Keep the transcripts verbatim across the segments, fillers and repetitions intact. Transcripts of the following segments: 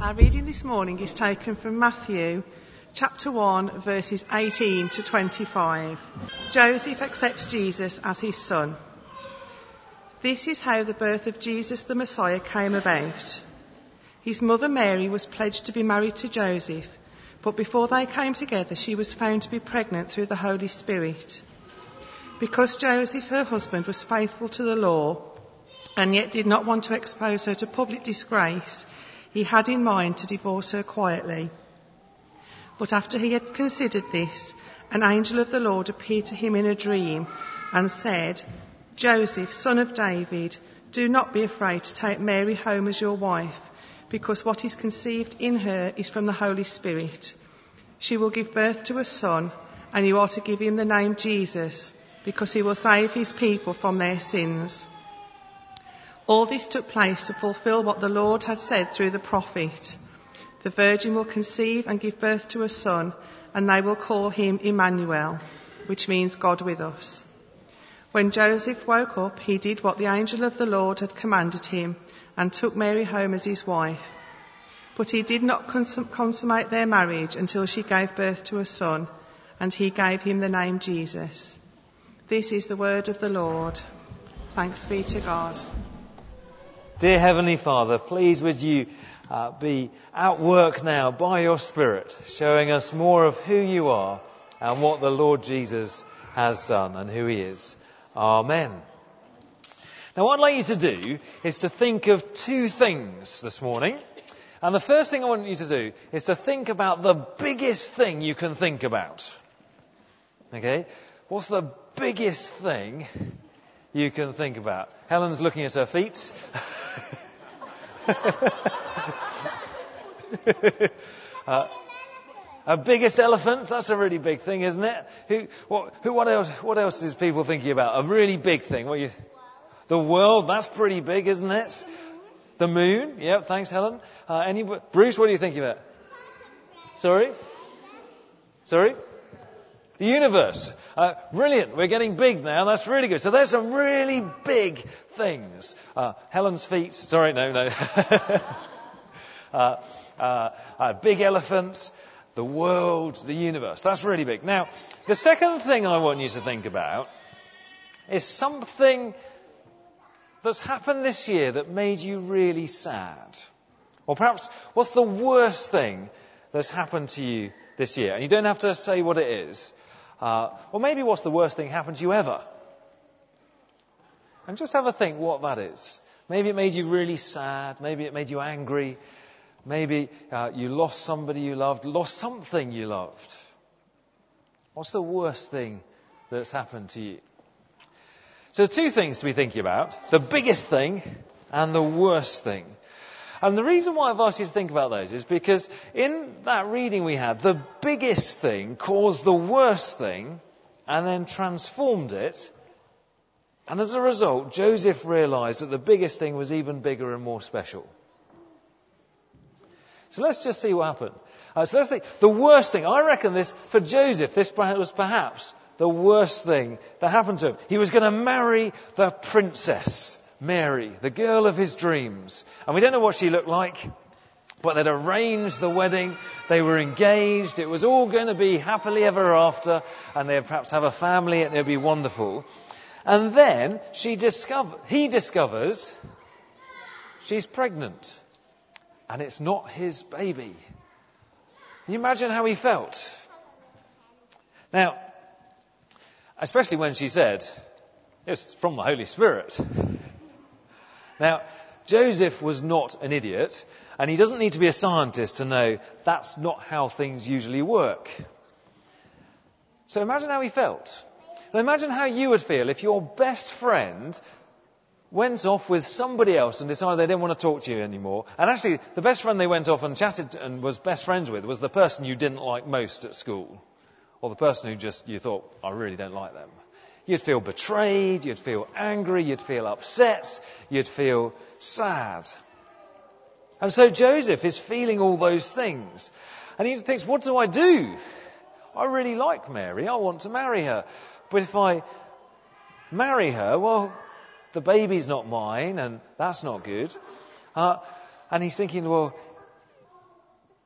Our reading this morning is taken from Matthew chapter one, verses eighteen to twenty-five. Joseph accepts Jesus as his son. This is how the birth of Jesus the Messiah came about. His mother Mary was pledged to be married to Joseph, but before they came together she was found to be pregnant through the Holy Spirit. Because Joseph, her husband, was faithful to the law and yet did not want to expose her to public disgrace, he had in mind to divorce her quietly. But after he had considered this, an angel of the Lord appeared to him in a dream and said, "Joseph, son of David, do not be afraid to take Mary home as your wife, because what is conceived in her is from the Holy Spirit. She will give birth to a son, and you are to give him the name Jesus, because he will save his people from their sins." All this took place to fulfill what the Lord had said through the prophet. The virgin will conceive and give birth to a son, and they will call him Emmanuel, which means God with us. When Joseph woke up, he did what the angel of the Lord had commanded him and took Mary home as his wife. But he did not consum- consummate their marriage until she gave birth to a son, and he gave him the name Jesus. This is the word of the Lord. Thanks be to God. Dear Heavenly Father, please would you uh, be at work now by your Spirit, showing us more of who you are and what the Lord Jesus has done and who he is. Amen. Now what I'd like you to do is to think of two things this morning. And the first thing I want you to do is to think about the biggest thing you can think about. Okay? What's the biggest thing you can think about? Helen's looking at her feet. uh, Our biggest elephants, that's a really big thing, isn't it? Who, what, who, what else, what else is people thinking about? A really big thing. What you, the world, that's pretty big, isn't it? The moon. Yep, thanks, Helen. Uh, any, Bruce, what are you thinking about? Sorry? Sorry? The universe. Uh, brilliant. We're getting big now. That's really good. So there's some really big things. Uh, Helen's feet. Sorry, no, no. uh, uh, uh, big elephants. The world, the universe. That's really big. Now, the second thing I want you to think about is something that's happened this year that made you really sad. Or perhaps, what's the worst thing that's happened to you this year? And you don't have to say what it is. Uh, or maybe what's the worst thing happened to you ever? And just have a think what that is. Maybe it made you really sad. Maybe it made you angry. Maybe uh, you lost somebody you loved, lost something you loved. What's the worst thing that's happened to you? So two things to be thinking about. The biggest thing and the worst thing. And the reason why I've asked you to think about those is because in that reading we had, the biggest thing caused the worst thing and then transformed it. And as a result, Joseph realised that the biggest thing was even bigger and more special. So let's just see what happened. Uh, so let's see. The worst thing, I reckon this, for Joseph, this was perhaps the worst thing that happened to him. He was going to marry the princess, Mary, the girl of his dreams. And we don't know what she looked like, but they'd arranged the wedding. They were engaged. It was all going to be happily ever after, and they'd perhaps have a family, and it would be wonderful. And then she discover, he discovers she's pregnant. And it's not his baby. Can you imagine how he felt? Now, especially when she said, it's from the Holy Spirit. Now, Joseph was not an idiot, and he doesn't need to be a scientist to know that's not how things usually work. So imagine how he felt. Now imagine how you would feel if your best friend went off with somebody else and decided they didn't want to talk to you anymore. And actually, the best friend they went off and chatted and was best friends with was the person you didn't like most at school. Or the person who just, you thought, I really don't like them. You'd feel betrayed, you'd feel angry, you'd feel upset, you'd feel sad. And so Joseph is feeling all those things. And he thinks, what do I do? I really like Mary, I want to marry her. But if I marry her, well, the baby's not mine, and that's not good. Uh, and he's thinking, well,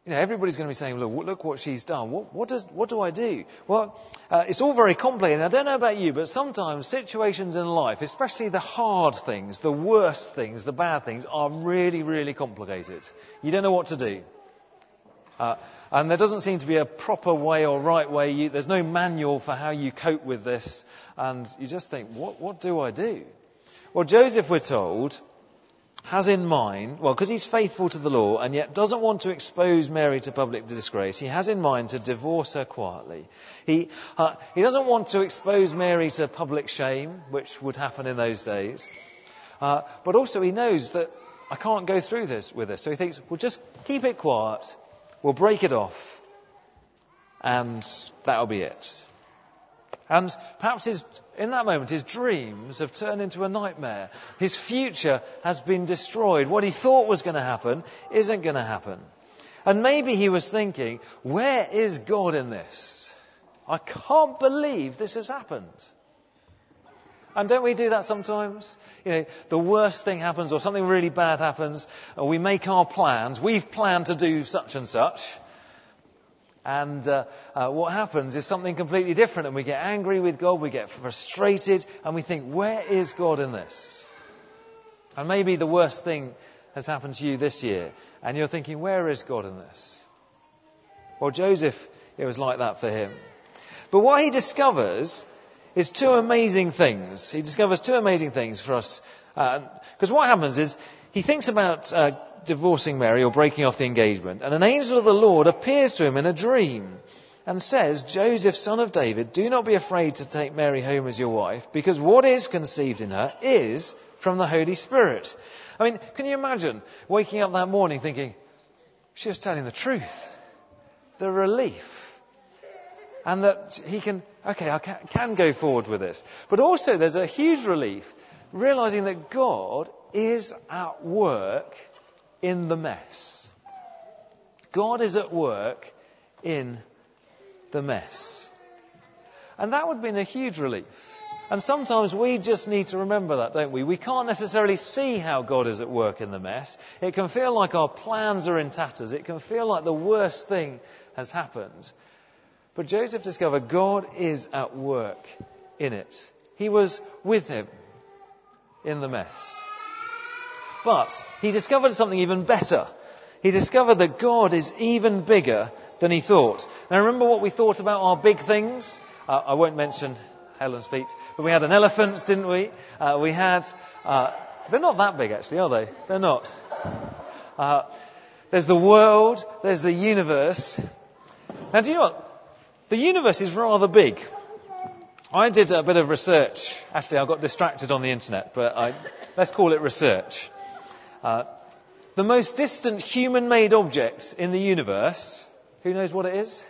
You know, everybody's going to be saying, look, look what she's done. What, what, does, what do I do? Well, uh, it's all very complicated. I don't know about you, but sometimes situations in life, especially the hard things, the worst things, the bad things, are really, really complicated. You don't know what to do. Uh, and there doesn't seem to be a proper way or right way. You, there's no manual for how you cope with this. And you just think, what, what do I do? Well, Joseph, we're told, has in mind, well, because he's faithful to the law and yet doesn't want to expose Mary to public disgrace, he has in mind to divorce her quietly. He, uh, he doesn't want to expose Mary to public shame, which would happen in those days. Uh, but also he knows that I can't go through this with this. So he thinks, well, just keep it quiet, we'll break it off, and that'll be it. And perhaps his, in that moment, his dreams have turned into a nightmare. His future has been destroyed. What he thought was going to happen isn't going to happen. And maybe he was thinking, where is God in this? I can't believe this has happened. And don't we do that sometimes? You know, the worst thing happens or something really bad happens and we make our plans. We've planned to do such and such. And uh, uh, what happens is something completely different, and we get angry with God, we get frustrated, and we think, where is God in this? And maybe the worst thing has happened to you this year, and you're thinking, where is God in this? Well, Joseph, it was like that for him. But what he discovers is two amazing things. He discovers two amazing things for us. Because uh, what happens is, he thinks about uh, divorcing Mary or breaking off the engagement, and an angel of the Lord appears to him in a dream and says, Joseph, son of David, do not be afraid to take Mary home as your wife, because what is conceived in her is from the Holy Spirit. I mean, can you imagine waking up that morning thinking, she was telling the truth, the relief, and that he can, okay, I can, can go forward with this. But also there's a huge relief realizing that God is at work in the mess. God is at work in the mess. And that would have been a huge relief. And sometimes we just need to remember that, don't we? We can't necessarily see how God is at work in the mess. It can feel like our plans are in tatters. It can feel like the worst thing has happened. But Joseph discovered God is at work in it. He was with him in the mess. But he discovered something even better. He discovered that God is even bigger than he thought. Now remember what we thought about our big things? Uh, I won't mention Helen's feet, but we had an elephant, didn't we? Uh, we had... Uh, they're not that big actually, are they? They're not. Uh, there's the world, there's the universe. Now do you know what? The universe is rather big. I did a bit of research. Actually, I got distracted on the internet, but I, let's call it research. Uh, the most distant human-made object in the universe, who knows what it is?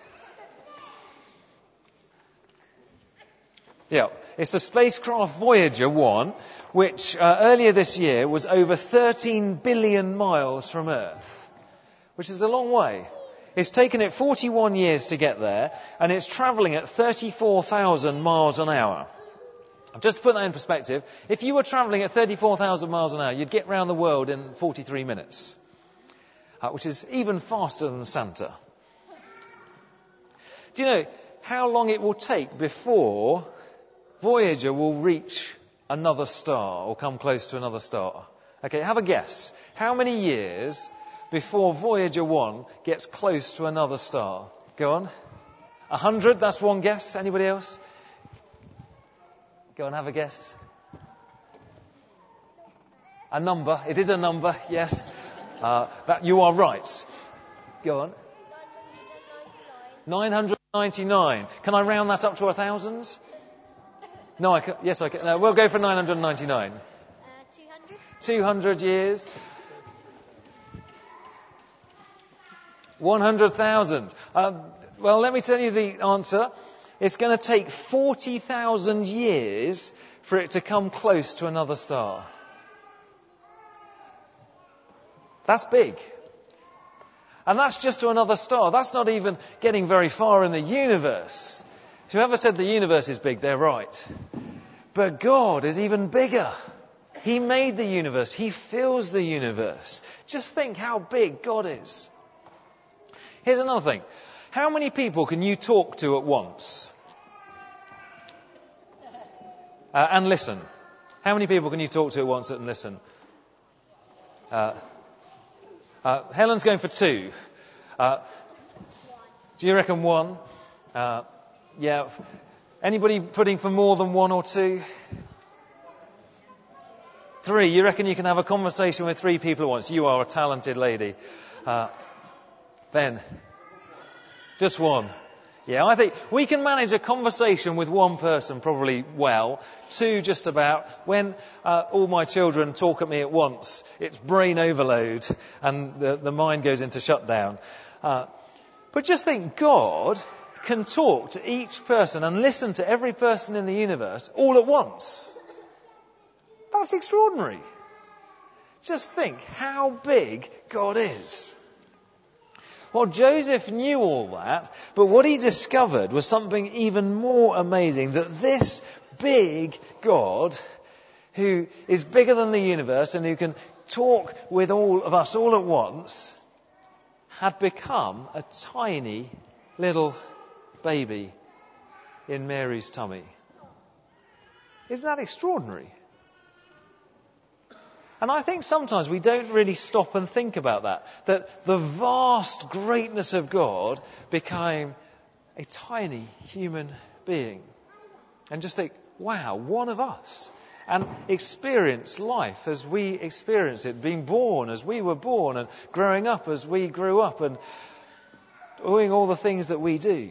Yeah, it's the spacecraft Voyager one, which uh, earlier this year was over thirteen billion miles from Earth, which is a long way. It's taken it forty-one years to get there, and it's travelling at thirty-four thousand miles an hour. Just to put that in perspective, if you were travelling at thirty-four thousand miles an hour, you'd get round the world in forty-three minutes, uh, which is even faster than Santa. Do you know how long it will take before Voyager will reach another star or come close to another star? Okay, have a guess. How many years before Voyager one gets close to another star? Go on. A hundred, that's one guess. Anybody else? Go on, have a guess. A number. It is a number, yes. Uh, that you are right. Go on. nine hundred ninety-nine. Can I round that up to a thousand? No, I can, yes, I can. No, we'll go for nine hundred ninety-nine. Uh, two hundred? two hundred years. one hundred thousand. Uh, well, let me tell you the answer. It's going to take forty thousand years for it to come close to another star. That's big. And that's just to another star. That's not even getting very far in the universe. Whoever said the universe is big, they're right. But God is even bigger. He made the universe. He fills the universe. Just think how big God is. Here's another thing. How many people can you talk to at once? Uh, and listen. How many people can you talk to at once and listen? Uh, uh, Helen's going for two. Uh, do you reckon one? Uh, yeah. Anybody putting for more than one or two? Three. You reckon you can have a conversation with three people at once? You are a talented lady. Uh, Ben. Just one. Yeah, I think we can manage a conversation with one person probably well. Two, just about. When uh, all my children talk at me at once, it's brain overload and the, the mind goes into shutdown. Uh, but just think, God can talk to each person and listen to every person in the universe all at once. That's extraordinary. Just think how big God is. Well, Joseph knew all that, but what he discovered was something even more amazing, that this big God, who is bigger than the universe and who can talk with all of us all at once, had become a tiny little baby in Mary's tummy. Isn't that extraordinary? And I think sometimes we don't really stop and think about that. That the vast greatness of God became a tiny human being. And just think, wow, one of us. And experience life as we experience it. Being born as we were born. And growing up as we grew up. And doing all the things that we do.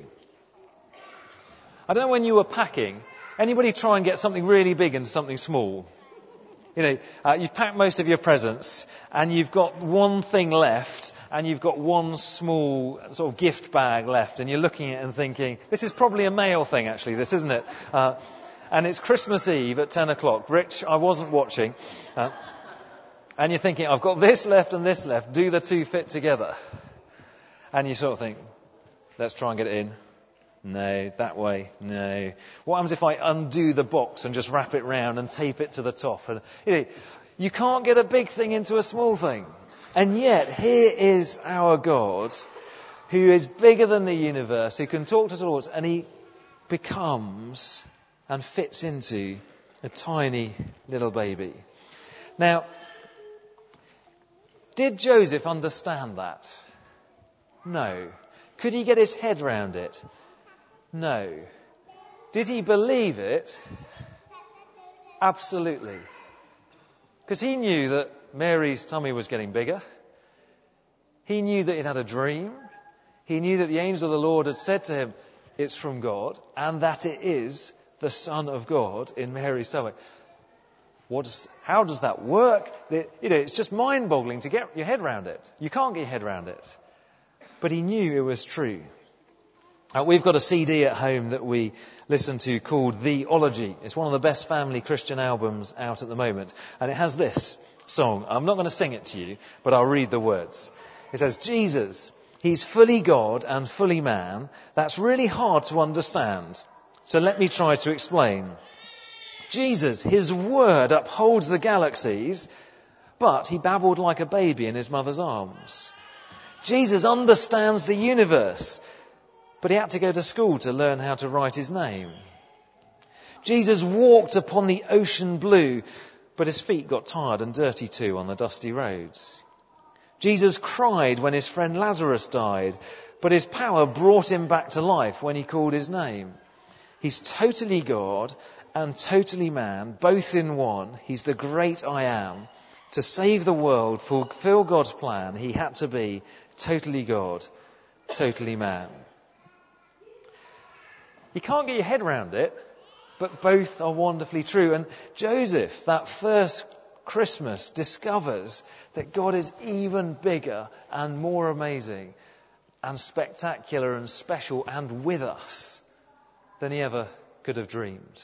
I don't know when you were packing. Anybody try and get something really big into something small? You know, uh, you've packed most of your presents and you've got one thing left and you've got one small sort of gift bag left and you're looking at it and thinking, this is probably a male thing actually, this isn't it? Uh, and it's Christmas Eve at ten o'clock. Rich, I wasn't watching. Uh, and you're thinking, I've got this left and this left. Do the two fit together? And you sort of think, let's try and get it in. No, that way, no. What happens if I undo the box and just wrap it round and tape it to the top? And, you know, you can't get a big thing into a small thing. And yet, here is our God, who is bigger than the universe, who can talk to us all, and he becomes and fits into a tiny little baby. Now, did Joseph understand that? No. Could he get his head round it? No. Did he believe it? Absolutely. Because he knew that Mary's tummy was getting bigger. He knew that it had a dream. He knew that the angel of the Lord had said to him, it's from God, and that it is the Son of God in Mary's tummy. What does, how does that work? You know, it's just mind-boggling to get your head round it. You can't get your head round it. But he knew it was true. Uh, we've got a C D at home that we listen to called The Ology. It's one of the best family Christian albums out at the moment. And it has this song. I'm not going to sing it to you, but I'll read the words. It says, Jesus, he's fully God and fully man. That's really hard to understand. So let me try to explain. Jesus, his word upholds the galaxies, but he babbled like a baby in his mother's arms. Jesus understands the universe, but he had to go to school to learn how to write his name. Jesus walked upon the ocean blue, but his feet got tired and dirty too on the dusty roads. Jesus cried when his friend Lazarus died, but his power brought him back to life when he called his name. He's totally God and totally man, both in one. He's the great I am. To save the world, fulfill God's plan, he had to be totally God, totally man. You can't get your head around it, but both are wonderfully true. And Joseph, that first Christmas, discovers that God is even bigger and more amazing and spectacular and special and with us than he ever could have dreamed.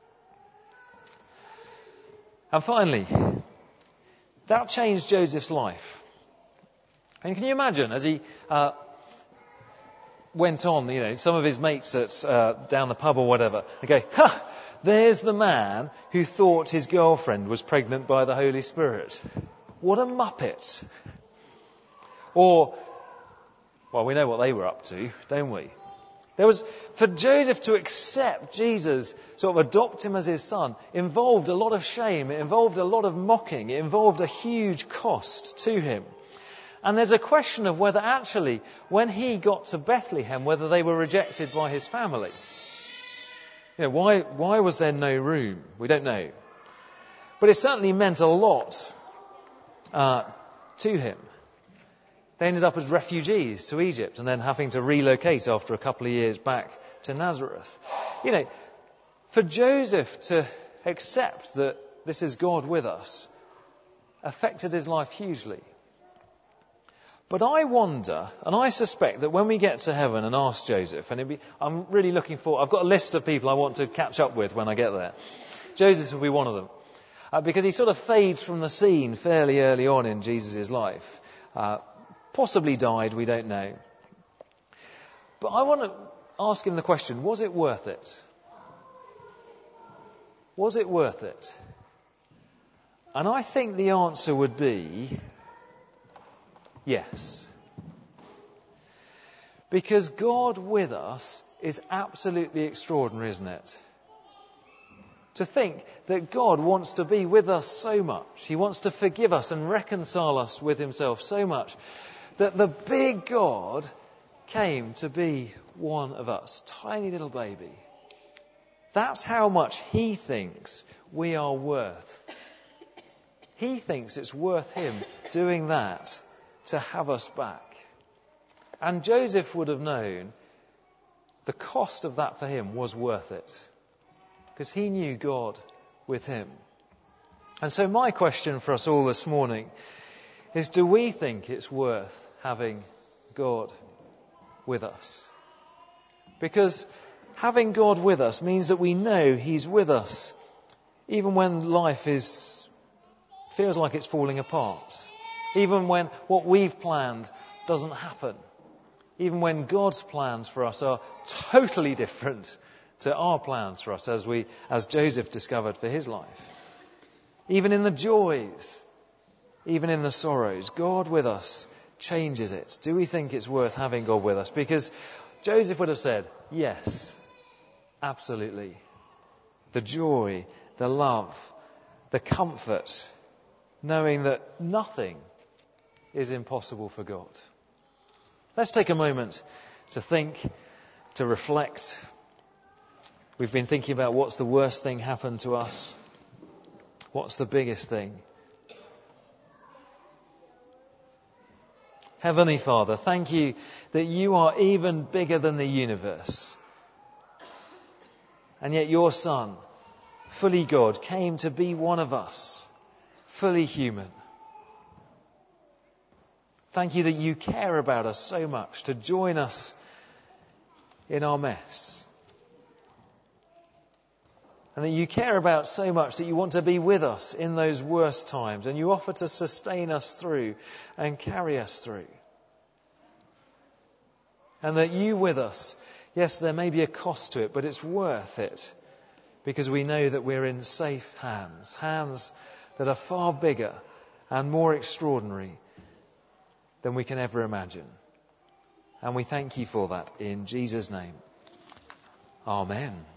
And finally, that changed Joseph's life. And can you imagine, as he uh, went on, you know, some of his mates at uh, down the pub or whatever, they go, ha! There's the man who thought his girlfriend was pregnant by the Holy Spirit. What a muppet. Or Well, we know what they were up to, don't we? There was, for Joseph to accept Jesus, sort of adopt him as his son, involved a lot of shame. It involved a lot of mocking. It involved a huge cost to him. And there's a question of whether actually, when he got to Bethlehem, whether they were rejected by his family. You know, why, why was there no room? We don't know. But it certainly meant a lot uh, to him. They ended up as refugees to Egypt and then having to relocate after a couple of years back to Nazareth. You know, for Joseph to accept that this is God with us affected his life hugely. But I wonder, and I suspect that when we get to heaven and ask Joseph, and it'd be, I'm really looking for, I've got a list of people I want to catch up with when I get there. Joseph will be one of them. Uh, because he sort of fades from the scene fairly early on in Jesus' life. Uh, Possibly died, we don't know. But I want to ask him the question, was it worth it? Was it worth it? And I think the answer would be yes. Because God with us is absolutely extraordinary, isn't it? To think that God wants to be with us so much. He wants to forgive us and reconcile us with himself so much that the big God came to be one of us, tiny little baby. That's how much he thinks we are worth. He thinks it's worth him doing that to have us back. And Joseph would have known the cost of that for him was worth it, because he knew God with him. And so my question for us all this morning is, do we think it's worth having God with us? Because having God with us means that we know he's with us even when life is feels like it's falling apart. Even when what we've planned doesn't happen. Even when God's plans for us are totally different to our plans for us, as we, as Joseph discovered for his life. Even in the joys, even in the sorrows, God with us changes it. Do we think it's worth having God with us? Because Joseph would have said, yes, absolutely. The joy, the love, the comfort, knowing that nothing is impossible for God. Let's take a moment to think, to reflect. We've been thinking about what's the worst thing happened to us. What's the biggest thing? Heavenly Father, thank you that you are even bigger than the universe. And yet your Son, fully God, came to be one of us, fully human. Thank you that you care about us so much, to join us in our mess. And that you care about so much that you want to be with us in those worst times. And you offer to sustain us through and carry us through. And that you with us, yes, there may be a cost to it, but it's worth it. Because we know that we're in safe hands. Hands that are far bigger and more extraordinary than we can ever imagine. And we thank you for that in Jesus' name. Amen.